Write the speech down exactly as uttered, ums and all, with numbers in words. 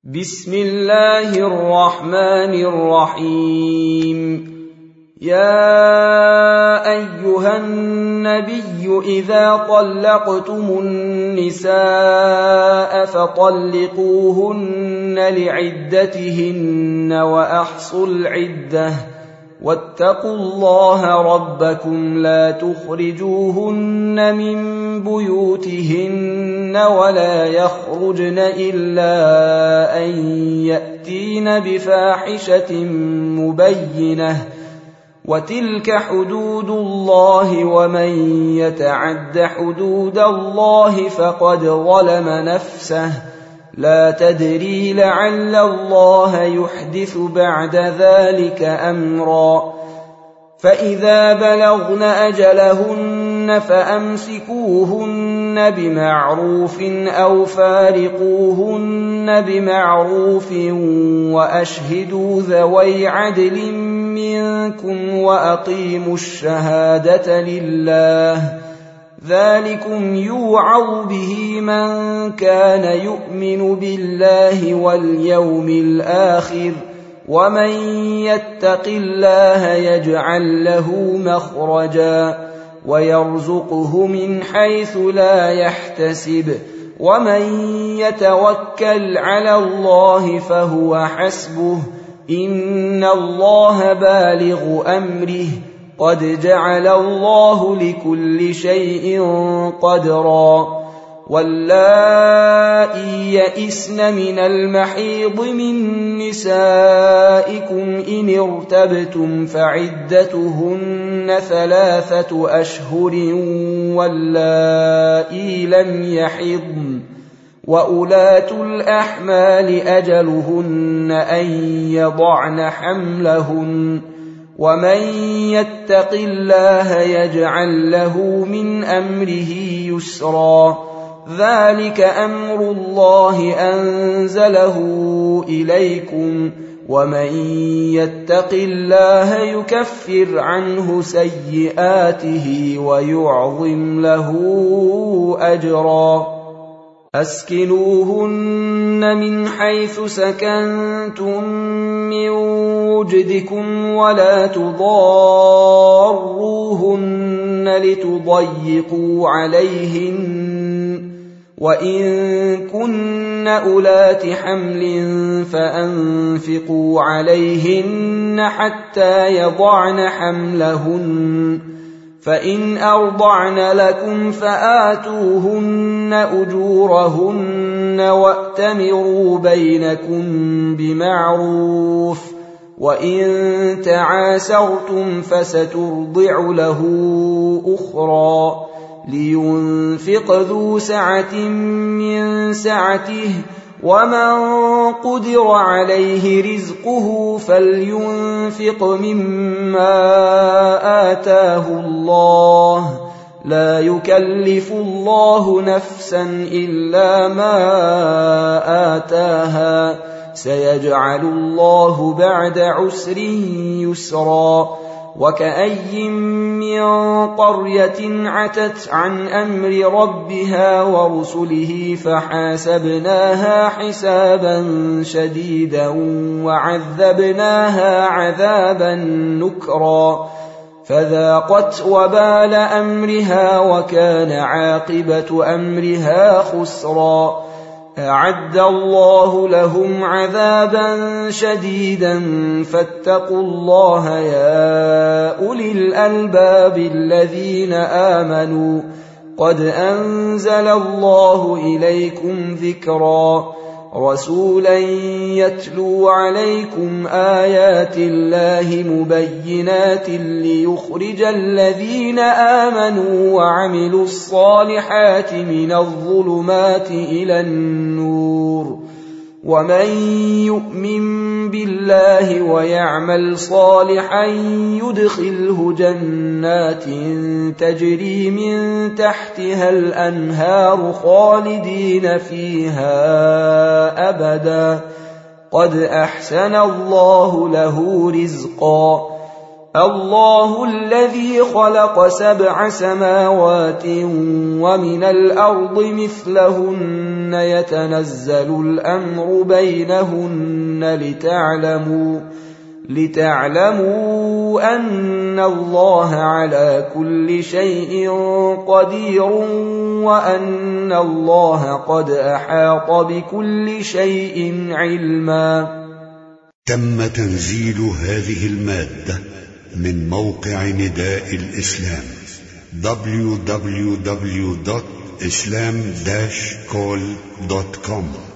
بسم الله الرحمن الرحيم. يا أيها النبي إذا طلقتم النساء فطلقوهن لعدتهن وأحصوا العدة واتقوا الله ربكم لا تخرجوهن من بيوتهن ولا يخرجن إلا أن يأتين بفاحشة مبينة وتلك حدود الله ومن يتعد حدود الله فقد ظلم نفسه لا تدري لعل الله يحدث بعد ذلك أمرا. فإذا بلغن أجلهن فأمسكوهن بمعروف أو فارقوهن بمعروف وأشهدوا ذوي عدل منكم وأقيموا الشهادة لله ذلكم يوعظ به من كان يؤمن بالله واليوم الآخر ومن يتق الله يجعل له مخرجا ويرزقه من حيث لا يحتسب ومن يتوكل على الله فهو حسبه إن الله بالغ أمره قد جعل الله لكل شيء قدرا. واللائي يئسن من المحيض من نسائكم إن ارتبتم فعدتهن ثلاثة أشهر واللائي لم يحضن وأولاة الأحمال أجلهن أن يضعن حملهن ومن يتق الله يجعل له من أمره يسرا. ذلك أمر الله أنزله إليكم ومن يتق الله يكفر عنه سيئاته ويعظم له أجرا. أسكنوهن من حيث سكنتم من وجدكم ولا تضاروهن لتضيقوا عليهن وإن كن أولات حمل فأنفقوا عليهن حتى يضعن حملهن فإن أرضعن لكم فآتوهن أجورهن وأتمروا بينكم بمعروف وإن تعاسرتم فسترضع له أخرى لينفق ذو سعة من سعته ومن قدر عليه رزقه فلينفق مما آتاه الله لا يكلف الله نفسا إلا ما آتاها سيجعل الله بعد عسر يسرا. وكأي من قرية عتت عن أمر ربها ورسله فحاسبناها حسابا شديدا وعذبناها عذابا نكرا فذاقت وبال أمرها وكان عاقبة أمرها خسرا. أعد الله لهم عذابا شديدا فاتقوا الله يا أولي الألباب الذين آمنوا قد أنزل الله إليكم ذكرا رسولا يتلو عليكم آيات الله مبينات ليخرج الذين آمنوا وعملوا الصالحات من الظلمات إلى النور ومن يؤمن بالله ويعمل صالحا يدخله جنات تجري من تحتها الأنهار خالدين فيها أبدا قد أحسن الله له رزقا. الله الذي خلق سبع سماوات ومن الأرض مثلهن يتنزل الأمر بينهن لتعلموا لتعلموا أن الله على كل شيء قدير وأن الله قد أحاط بكل شيء علما. تم تنزيل هذه المادة من موقع نداء الإسلام دبليو دبليو دبليو دوت إسلام داش كول دوت كوم.